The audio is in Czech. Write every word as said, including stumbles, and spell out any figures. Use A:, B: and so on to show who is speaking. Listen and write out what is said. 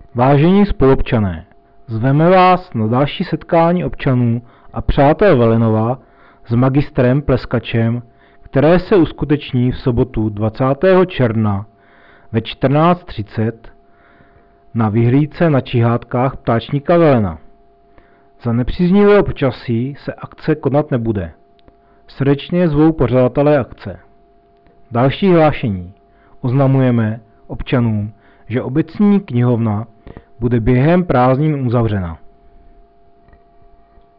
A: Vážení spoluobčané, zveme vás na další setkání občanů a přátel Velenova s magistrem Pleskačem, které se uskuteční v sobotu dvacátého června ve čtrnáct třicet na vyhlídce na Čihátkách Ptáčníka Velena. Za nepříznivého počasí se akce konat nebude. Srdečně zvou pořadatelé akce. Další hlášení. Oznamujeme občanům, že obecní knihovna bude během prázdnin uzavřena.